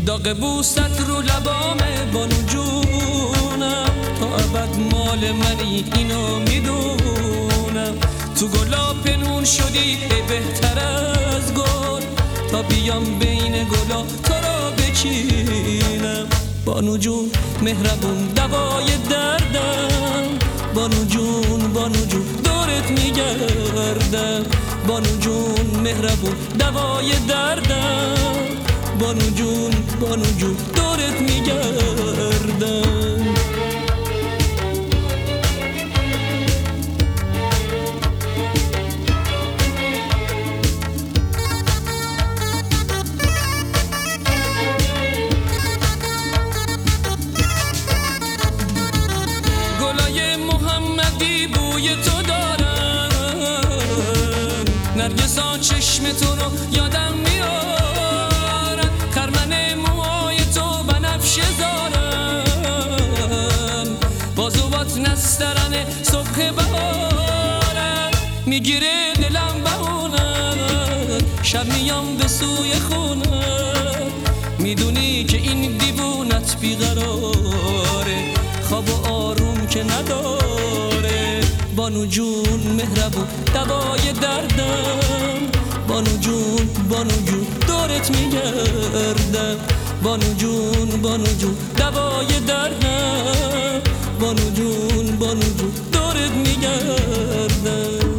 داغ بوست رو لبامه بانو جونم، تا ابد مال منی اینو میدونم. تو گلا پنون شدی بهتر از گل، تا بیام بین گلا تو را بچینم. بانو جون مهربون دوای دردم، بانو جون بانو جون دورت میگردم. بانو جون مهربون دوای دردم، بانو جون بانو جون دورت میگردم. گلای محمدی بوی تو دارن، نرگسا چشم تو رو یادم میارن. خرمن موهای تو بنفشه دارن، بازوات نسترن صبح بهارن. میگیره دلم بهونن، شب میام به سوی خونن. میدونی که این دیوونت بیقراره، خواب و آروم که نداره. بانو جون مهربون دوای دردم، بانو جون بانو جون دورت میگردم. بانو جون بانو جون دوای دردم، بانو جون بانو جون دورت میگردم.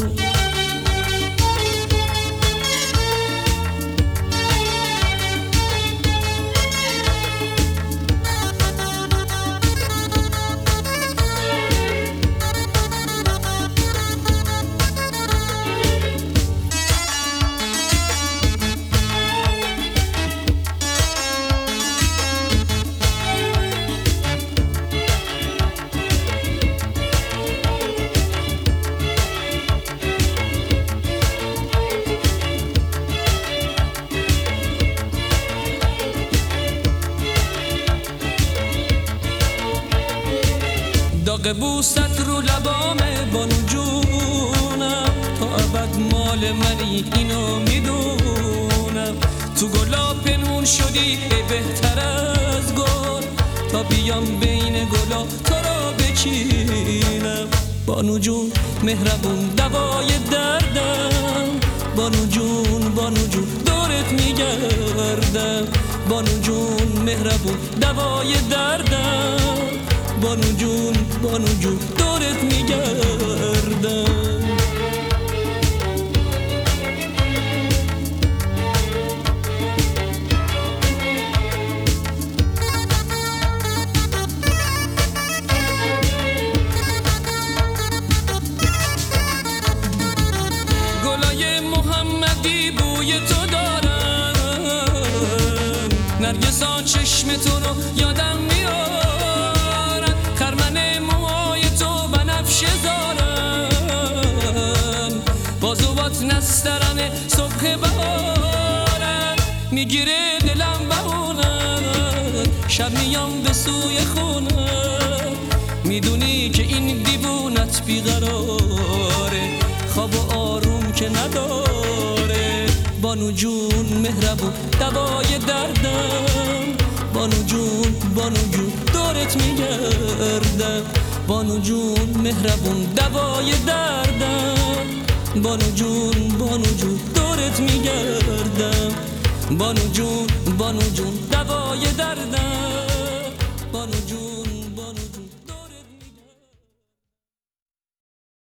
داغ بوست رو لبامه بانو جونم، تا ابد مال منی اینو میدونم. تو گلا پنون شدی بهتر از گل، تا بیام بین گلا تو را بچینم. بانو جون مهربون دوای دردم، بانو جون بانو جون دورت میگردم. بانو جون مهربون دوای دردم، بانو جون بانو جون دورت میگردم. گلای محمدی بوی تو دارن، نرگسا چشم تو رو یادم میارن. خرمن موهای تو بنفشه دارن، بازوات نسترن صبح بهارن. میگیره دلم بهونن، شب میام به سوی خونن. میدونی که این دیوونت بیقراره، خواب و آروم که نداره. بانو جون مهربون دوای دردم، بانو جون بانو جون دورت میگردم. بانو جون مهربون دوای دردم، بانو جون بانو جون دورت میگردم. بانو جون بانو جون دوای دردم، بانو